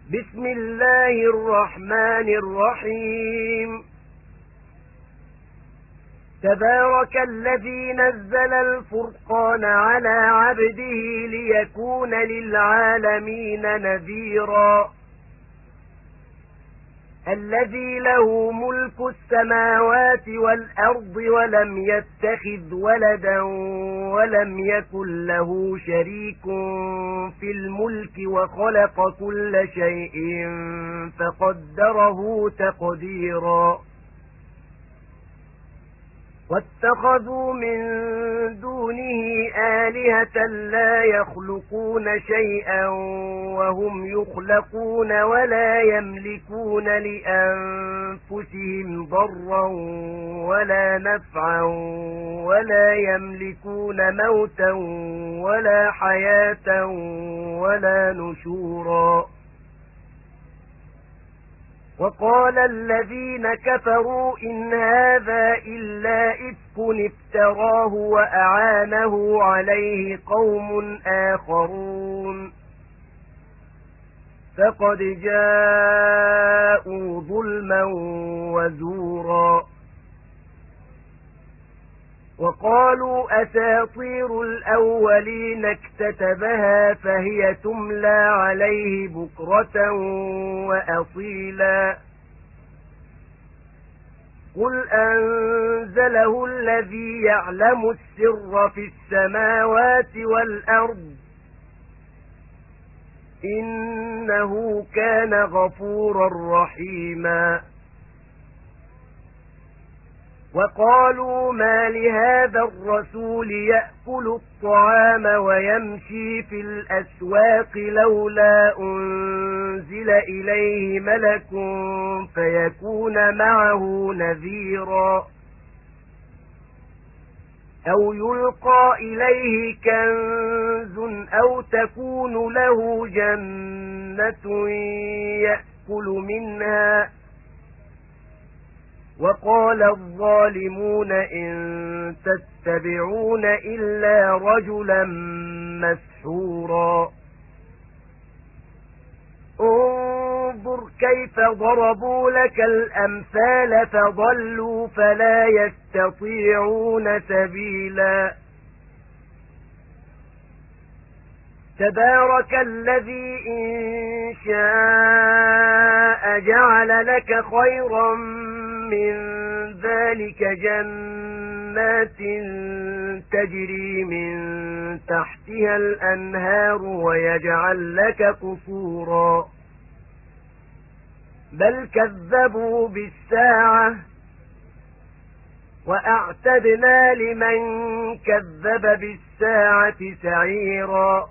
بسم الله الرحمن الرحيم. تبارك الذي نزل الفرقان على عبده ليكون للعالمين نذيرا. الذي له ملك السماوات والأرض ولم يتخذ ولدا ولم يكن له شريك في الملك وخلق كل شيء فقدره تقديرا. واتخذوا من دونه آلهة لا يخلقون شيئا وهم يخلقون ولا يملكون لأنفسهم ضرا ولا نفعا ولا يملكون موتا ولا حياة ولا نشورا. وقال الذين كفروا إن هذا إلا إفك افتراه وأعانه عليه قوم آخرون فقد جاءوا ظلما وزورا. وقالوا أساطير الأولين اكتتبها فهي تملى عليه بكرة وأصيلا. قل أنزله الذي يعلم السر في السماوات والأرض إنه كان غفورا رحيما. وقالوا ما لهذا الرسول يأكل الطعام ويمشي في الأسواق لولا أنزل إليه ملك فيكون معه نذيرا أو يلقى إليه كنز أو تكون له جنة يأكل منها. وقال الظالمون إن تتبعون إلا رجلا مسحورا. انظر كيف ضربوا لك الأمثال فضلوا فلا يستطيعون سبيلا. تبارك الذي إن شاء جعل لك خيرا من ذلك جنات تجري من تحتها الأنهار ويجعل لك قصورا بل كذبوا بالساعة وأعتدنا لمن كذب بالساعة سعيرا.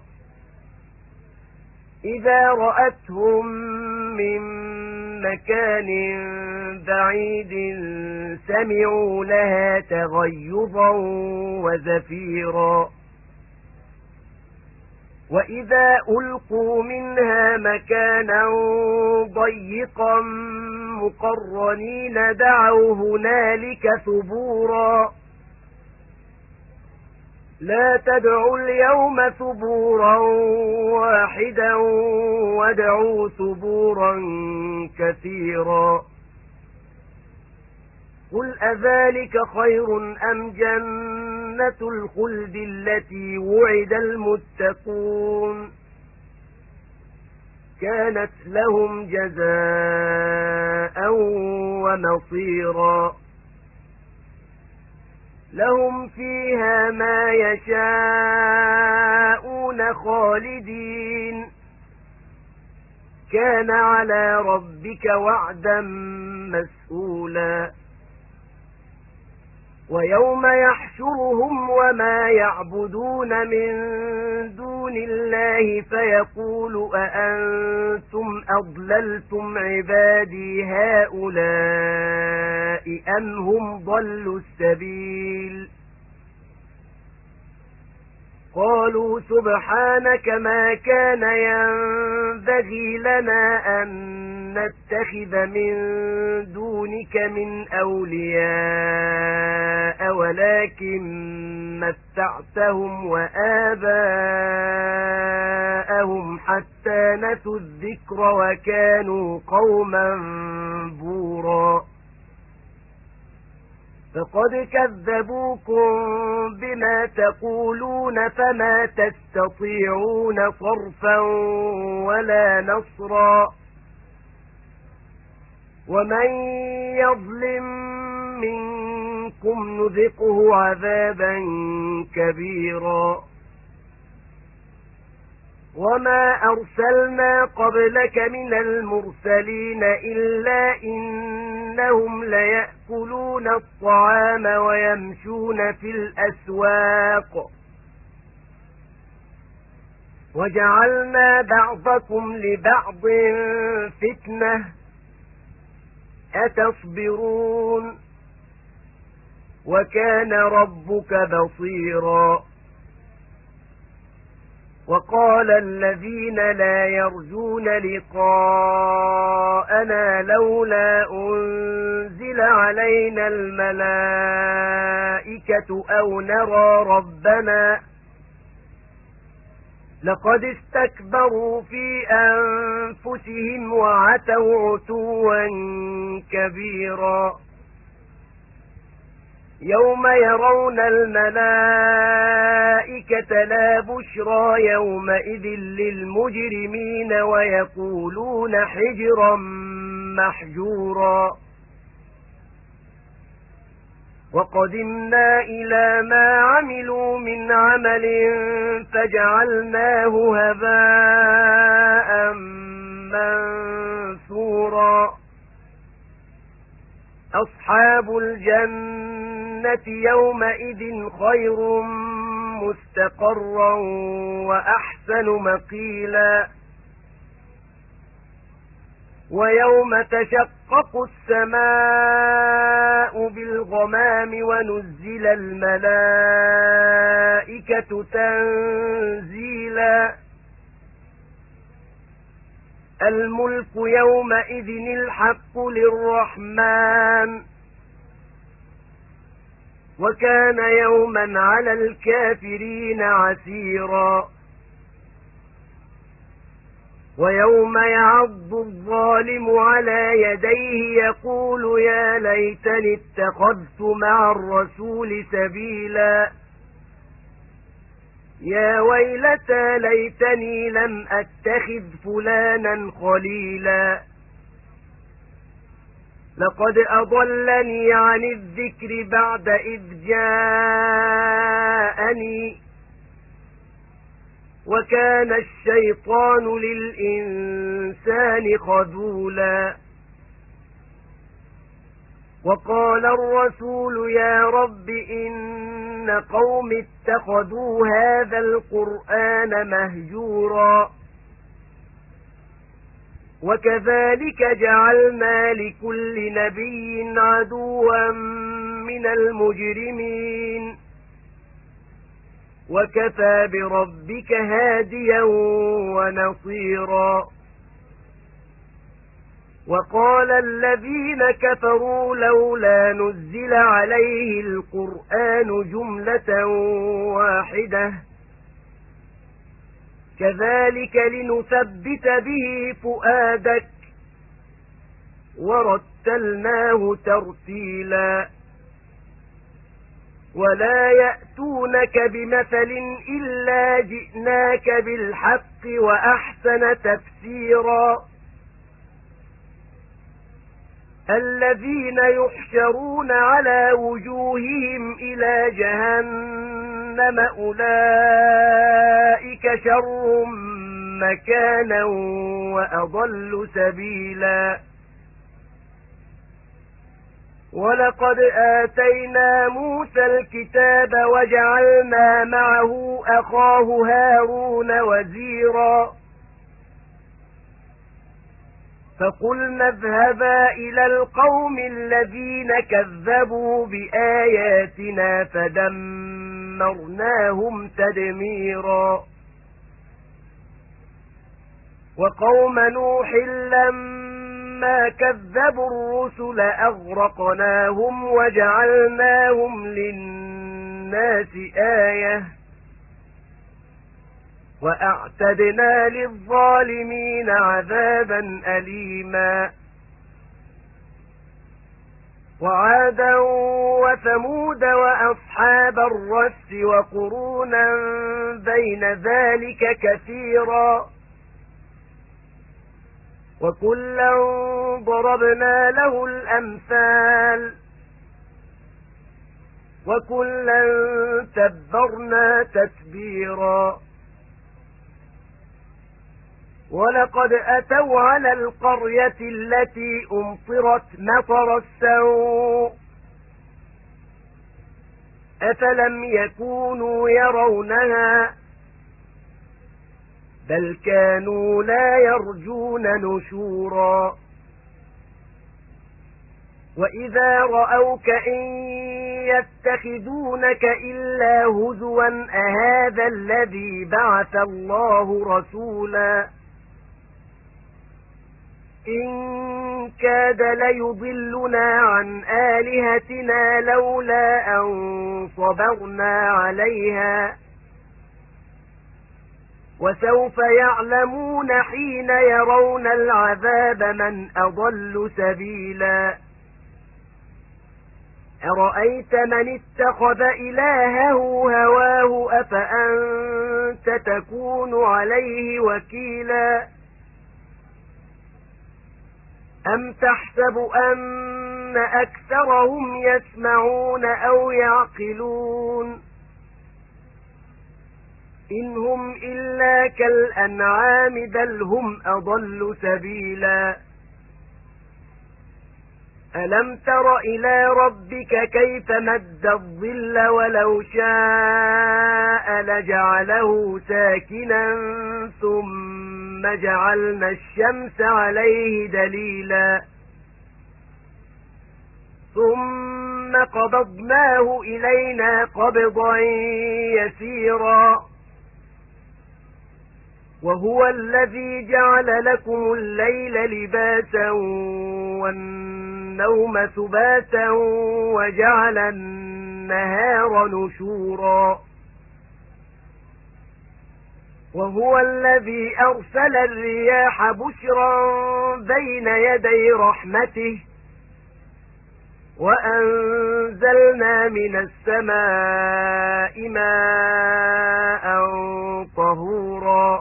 إذا رأتهم من مكان بعيد سمعوا لها تغيظا وزفيرا. وإذا ألقوا منها مكانا ضيقا مقرنين دعوا هنالك ثبورا. لا تدعوا اليوم ثبورا واحدا وادعوا ثبورا كثيرا. قل أذلك خير أم جنة الخلد التي وعد المتقون كانت لهم جزاء ومصيرا. لهم فيها ما يشاءون خالدين كان على ربك وعدا مسئولا. ويوم يحشرهم وما يعبدون من دون الله فيقول أأنتم أضللتم عبادي هؤلاء أم هم ضلوا السبيل قالوا سبحانك ما كان ينبغي لنا أن نتخذ من دونك من أولياء ولكن متعتهم وآباءهم حتى نسوا الذكر وكانوا قوما بورا فقد كذبوكم بما تقولون فما تستطيعون صرفا ولا نصرا ومن يظلم منكم نذقه عذابا كبيرا وما أرسلنا قبلك من المرسلين إلا إنهم ليأكلون الطعام ويمشون في الأسواق وجعلنا بعضكم لبعض فتنة أتصبرون وكان ربك بصيرا وقال الذين لا يرجون لقاءنا لولا أنزل علينا الملائكة أو نرى ربنا لقد استكبروا في أنفسهم وعتوا عتوا كبيرا يوم يرون الملائكة لا بشرى يومئذ للمجرمين ويقولون حجرا محجورا وقدمنا إلى ما عملوا من عمل فجعلناه هباء منثورا أصحاب الجنة يومئذ خير مستقرا وأحسن مقيلا ويوم تشقق السماء بالغمام ونزل الملائكة تنزيلا الملك يومئذ الحق للرحمن وكان يوما على الكافرين عسيرا ويوم يعض الظالم على يديه يقول يا ليتني اتخذت مع الرسول سبيلا يا ويلتى ليتني لم أتخذ فلانا خليلا لقد أضلني عن الذكر بعد إذ جاءني وكان الشيطان للإنسان خذولا وقال الرسول يا رب إن قوم اتخذوا هذا القرآن مهجورا وكذلك جعلنا لكل نبي عدوا من المجرمين وكفى بربك هاديا ونصيرا وقال الذين كفروا لولا نزل عليه القرآن جملة واحدة كذلك لنثبت به فؤادك ورتلناه ترتيلا ولا يأتونك بمثل إلا جئناك بالحق وأحسن تفسيرا الذين يحشرون على وجوههم إلى جهنم أولئك شر مكانا وأضل سبيلا ولقد آتينا موسى الكتاب وجعلنا معه أخاه هارون وزيرا فقلنا اذهبا إلى القوم الذين كذبوا بآياتنا فدمرناهم ودمرناهم تدميرا وقوم نوح لما كذبوا الرسل أغرقناهم وجعلناهم للناس آية وأعتدنا للظالمين عذابا أليما وعادا وثمود وأصحاب الرس وقرونا بين ذلك كثيرا وكلا ضربنا له الأمثال وكلا تبرنا تتبيرا ولقد أتوا على القرية التي أمطرت مطر السوء أفلم يكونوا يرونها بل كانوا لا يرجون نشورا وإذا رأوك إن يتخذونك إلا هزوا أهذا الذي بعث الله رسولا إن كاد ليضلنا عن آلهتنا لولا أن صبرنا عليها وسوف يعلمون حين يرون العذاب من أضل سبيلا أرأيت من اتخذ إلهه هواه أفأنت تكون عليه وكيلا أم تحسب أن أكثرهم يسمعون أو يعقلون إن هم إلا كالأنعام بل هم أضل سبيلا ألم تر إلى ربك كيف مد الظل ولو شاء لجعله ساكنا ثم جعلنا الشمس عليه دليلا ثم قبضناه إلينا قبضا يسيرا وهو الذي جعل لكم الليل لباسا والنوم سباتا وجعل النهار نشورا وهو الذي أرسل الرياح بشرا بين يدي رحمته وأنزلنا من السماء ماء طهورا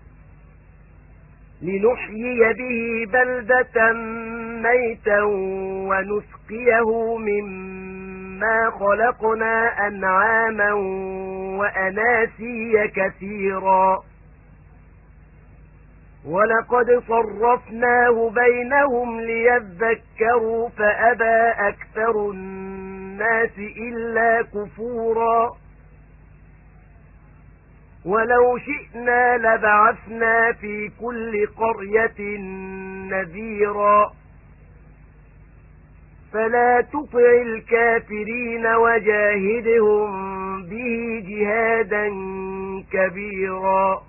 لنحيي به بلدة ميتا ونسقيه مما خلقنا أنعاما وأناسيا كثيرا ولقد صرفناه بينهم ليذكروا فأبى أكثر الناس إلا كفورا ولو شئنا لبعثنا في كل قرية نذيرا فلا تطع الكافرين وجاهدهم به جهادا كبيرا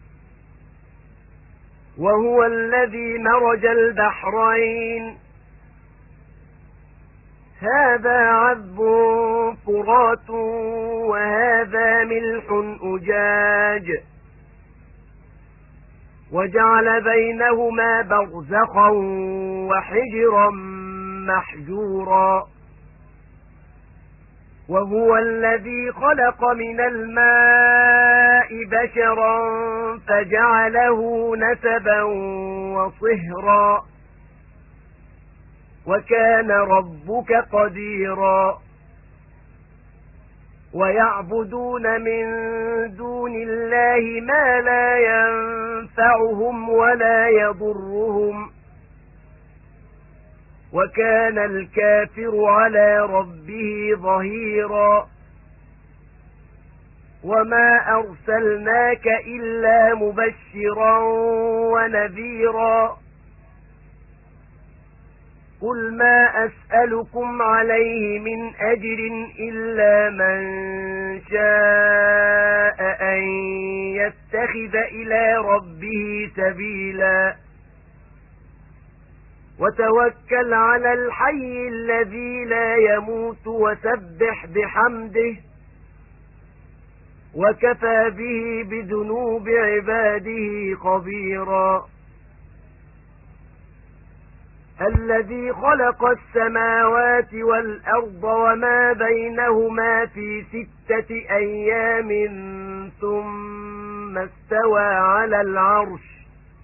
وهو الذي مرج البحرين هذا عذب فرات وهذا ملح أجاج وجعل بينهما برزخا وحجرا محجورا وهو الذي خلق من الماء بشرا فجعله نسبا وصهرا وكان ربك قديرا ويعبدون من دون الله ما لا ينفعهم ولا يضرهم وكان الكافر على ربه ظهيرا وما أرسلناك إلا مبشرا ونذيرا قل ما أسألكم عليه من أجر إلا من شاء أن يتخذ إلى ربه سبيلا وتوكل على الحي الذي لا يموت وسبح بحمده وكفى به بذنوب عباده خبيرا الذي خلق السماوات والأرض وما بينهما في 6 أيام ثم استوى على العرش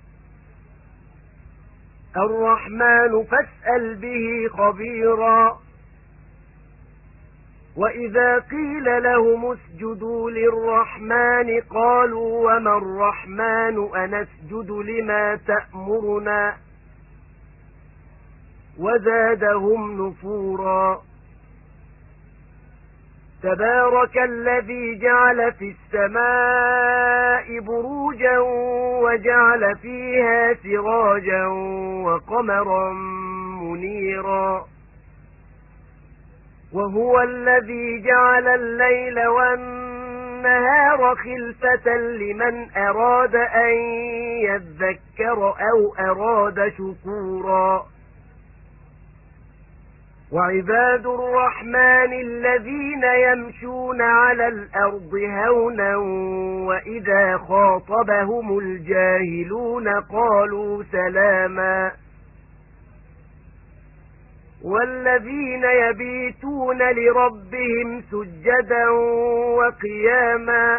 الرحمن فاسأل به خبيرا وإذا قيل لهم اسجدوا للرحمن قالوا وما الرحمن أنسجد لما تأمرنا وزادهم نفورا تبارك الذي جعل في السماء بروجا وجعل فيها سراجا وقمرا منيرا وهو الذي جعل الليل والنهار خلفة لمن أراد أن يذكر أو أراد شكورا وعباد الرحمن الذين يمشون على الأرض هونا وإذا خاطبهم الجاهلون قالوا سلاما والذين يبيتون لربهم سجدا وقياما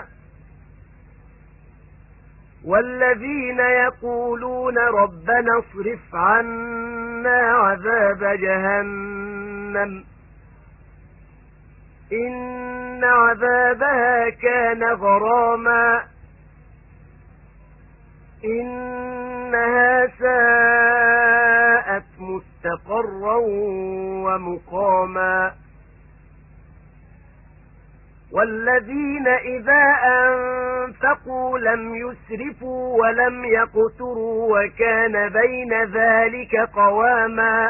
والذين يقولون ربنا اصرف عنا عذاب جهنم إن عذابها كان غراما إنها ساءت مستقرا ومقاما والذين إذا أنفقوا لم يسرفوا ولم يقتروا وكان بين ذلك قواما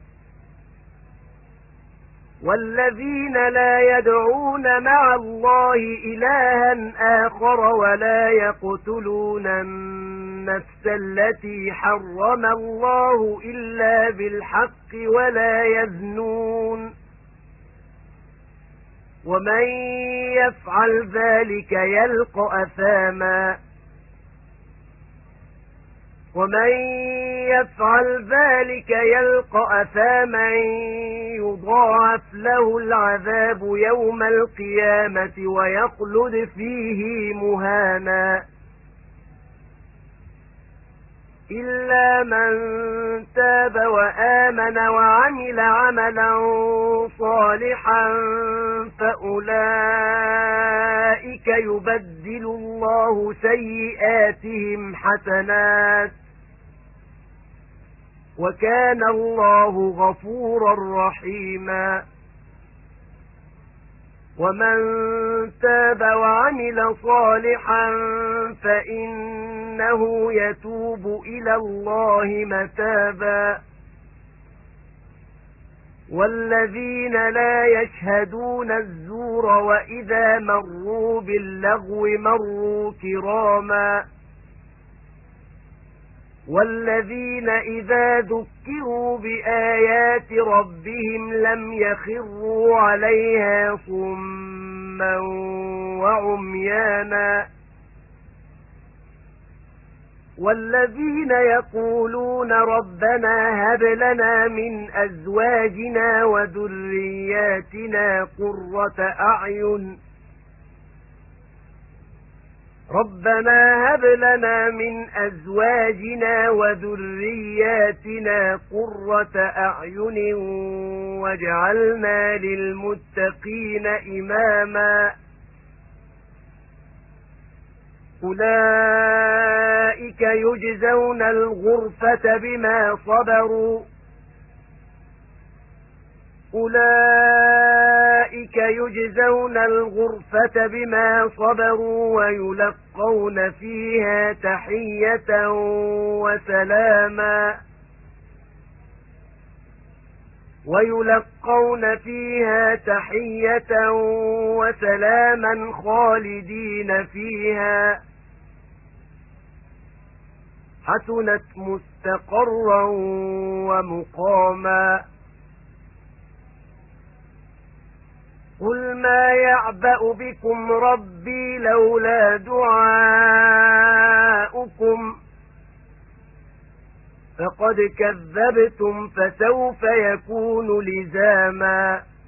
والذين لا يدعون مع الله إلها آخر ولا يقتلون النفس التي حرم الله إلا بالحق ولا يزنون ومن يفعل ذلك يلقى أثاما يضاعف له العذاب يوم القيامة ويخلد فيه مهانا إلا من تاب وآمن وعمل عملا صالحا فأولئك يبدل الله سيئاتهم حسنات وكان الله غفورا رحيما ومن تاب وعمل صالحا فإنه يتوب إلى الله متابا والذين لا يشهدون الزور وإذا مروا باللغو مروا كراما والذين إذا ذكروا بآيات ربهم لم يخروا عليها صما وعميانا والذين يقولون ربنا هب لنا من أزواجنا وذرياتنا قرة أعين واجعلنا للمتقين إماما أولئك يجزون الغرفة بما صبروا ويلقون فيها تحية وسلاما ويلقون فيها تحية وسلاما خالدين فيها حسنت مستقرا ومقاما قل ما يعبأ بكم ربي لولا دعاؤكم فقد كذبتم فسوف يكون لزاما